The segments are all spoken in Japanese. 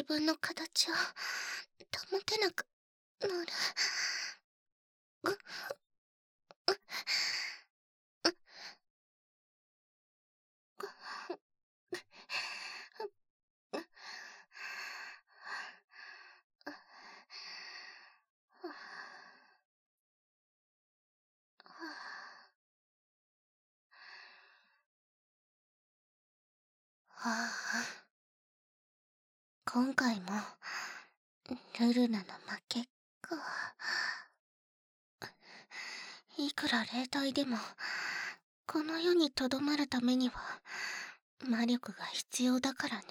分の形を保てなくなる。はあ、今回もルルナの負けか。いくら霊体でもこの世にとどまるためには魔力が必要だからね。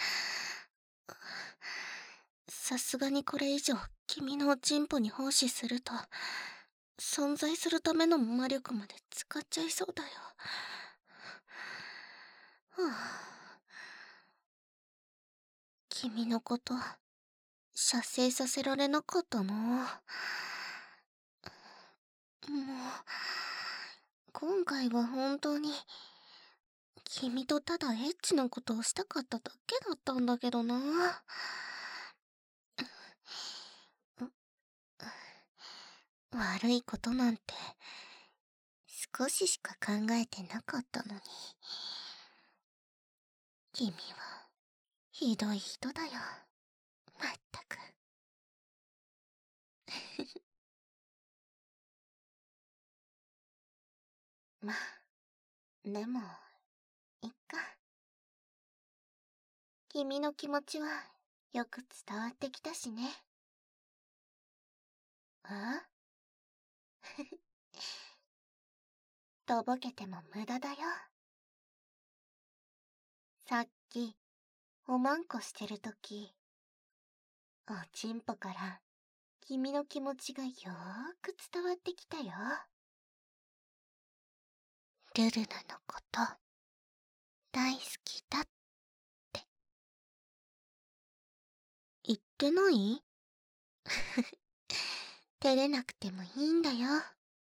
さすがにこれ以上君の進歩に奉仕すると存在するための魔力まで使っちゃいそうだよ。はあ、君のこと射精させられなかったな。もう今回は本当に君とただエッチなことをしたかっただけだったんだけどな。悪いことなんて少ししか考えてなかったのに。君はひどい人だよ。まったく。まあ、でも、いっか。君の気持ちはよく伝わってきたしね。あとぼけても無駄だよ。さっき、おまんこしてるとき、おちんぽから君の気持ちがよーく伝わってきたよ。ルルナのこと、大好きだって。言ってない？照れなくてもいいんだよ。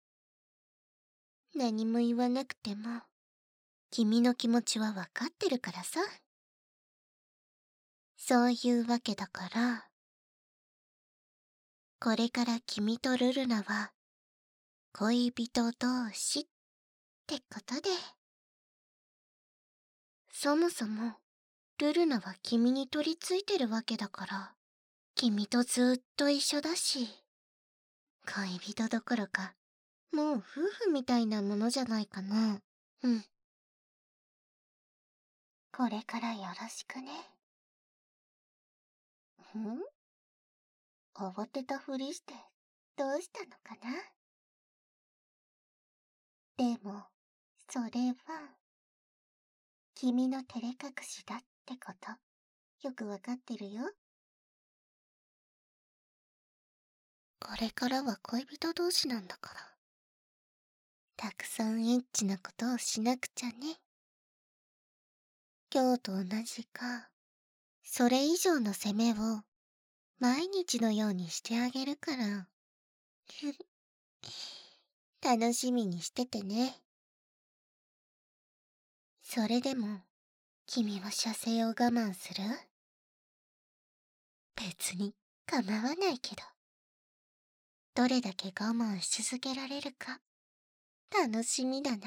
何も言わなくても、君の気持ちはわかってるからさ。そういうわけだから、これから君とルルナは、恋人同士ってことで。そもそも、ルルナは君に取り付いてるわけだから、君とずっと一緒だし、恋人どころか、もう夫婦みたいなものじゃないかな。うん。これからよろしくね。慌てたふりして、どうしたのかな？でも、それは、君の照れ隠しだってこと、よくわかってるよ。これからは恋人同士なんだから。たくさんエッチなことをしなくちゃね。今日と同じか、それ以上の責めを、毎日のようにしてあげるから。楽しみにしててね。それでも、君は射精を我慢する？別に構わないけど。どれだけ我慢し続けられるか、楽しみだな。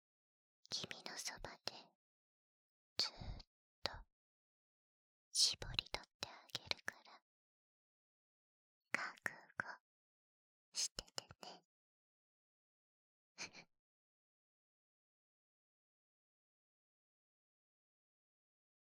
君のそばで、ずーっと、絞り